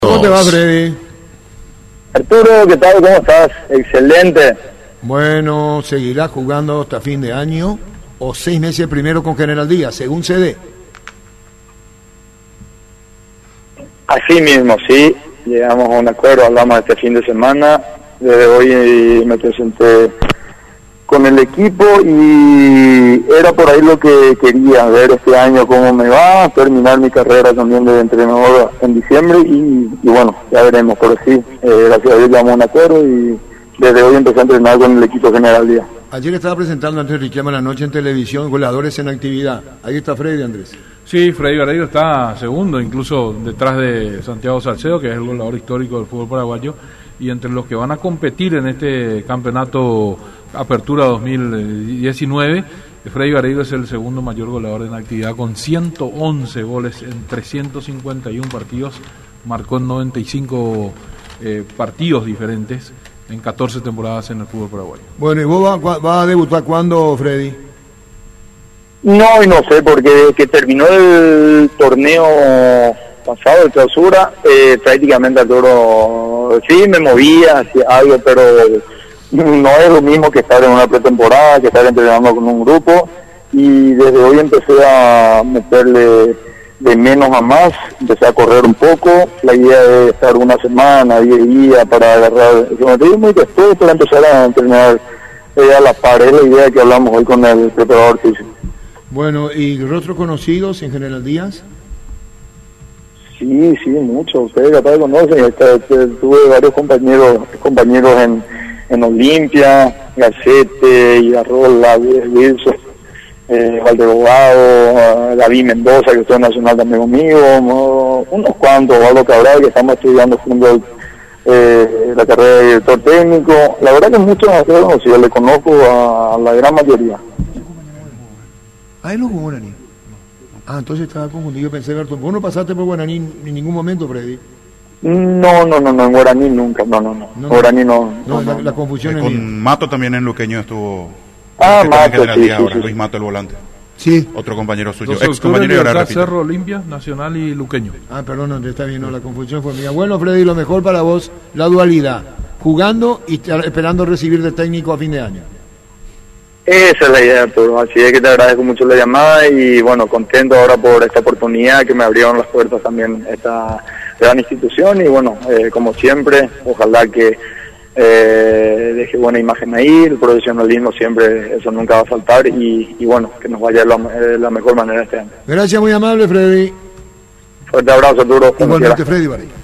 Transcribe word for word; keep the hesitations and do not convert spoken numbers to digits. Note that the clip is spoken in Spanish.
¿Cómo te va, Freddy? Arturo, ¿qué tal? ¿Cómo estás? Excelente. Bueno, ¿seguirá jugando hasta fin de año o seis meses primero con General Díaz, según se dé? Así mismo, sí. Llegamos a un acuerdo, hablamos este fin de semana. Desde hoy me presenté con el equipo y era por ahí lo que quería, ver este año cómo me va, terminar mi carrera también de entrenador en diciembre y, y bueno, ya veremos, pero sí, eh, gracias a Dios llegamos a un acuerdo y desde hoy empecé a entrenar con el equipo General Díaz. Ayer estaba presentando Andrés Riquelme en la noche en televisión, goleadores en actividad. Ahí está Freddy, Andrés. Sí, Freddy Vareiro está segundo, incluso detrás de Santiago Salcedo, que es el goleador histórico del fútbol paraguayo, y entre los que van a competir en este campeonato Apertura dos mil diecinueve, Freddy Vareiro es el segundo mayor goleador en actividad con ciento once goles en trescientos cincuenta y uno partidos, marcó en noventa y cinco eh, partidos diferentes en catorce temporadas en el fútbol paraguayo. Bueno, ¿y vos vas va a debutar cuándo, Freddy? No, y no sé, porque que terminó el torneo pasado, de clausura, eh, prácticamente Arturo, sí me movía, hacía algo, pero no es lo mismo que estar en una pretemporada, que estar entrenando con un grupo, y desde hoy empecé a meterle de menos a más, empecé a correr un poco, la idea de estar una semana, diez días para agarrar el ritmo y después para empezar a entrenar eh, a la par, es la idea que hablamos hoy con el preparador físico. Bueno, ¿y rostros conocidos en General Díaz? Sí, sí, mucho, ustedes capaz conocen, este, este, tuve varios compañeros compañeros en, en Olimpia, Gacete, Igarrola, Wilson, eh, Valderobado, David Mendoza, que estuvo en Nacional también conmigo, no, unos cuantos, Waldo Cabral, que estamos estudiando juntos eh, la carrera de director técnico. La verdad que muchos de ustedes conocidos, le conozco a, a la gran mayoría. Ah, él no jugó Guaraní. Ah, entonces estaba confundido, yo pensé, Berto, ¿vos no pasaste por Guaraní en ningún momento, Freddy? No, no, no, no, en Guaraní nunca, no, no, no, no Guaraní no. No, no, la, la confusión eh, es con mía. Mato también en Luqueño estuvo. Ah, Mato, sí, sí, ahora, sí. Luis Mato, el volante. Sí. Otro compañero suyo, Los ex compañero y ahora repite. Cerro, Olimpia, Nacional y Luqueño. Ah, perdón, Andrés, está bien, no, la confusión fue mía. Bueno, Freddy, lo mejor para vos, la dualidad, jugando y esperando recibir de técnico a fin de año. Esa es la idea, Arturo, así es que te agradezco mucho la llamada y bueno, contento ahora por esta oportunidad que me abrieron las puertas también esta gran institución y bueno, eh, como siempre, ojalá que eh, deje buena imagen ahí, el profesionalismo siempre, eso nunca va a faltar y, y bueno, que nos vaya de la, de la mejor manera este año. Gracias, muy amable, Freddy. Fuerte abrazo, Arturo. Igualmente, Freddy Vareiro.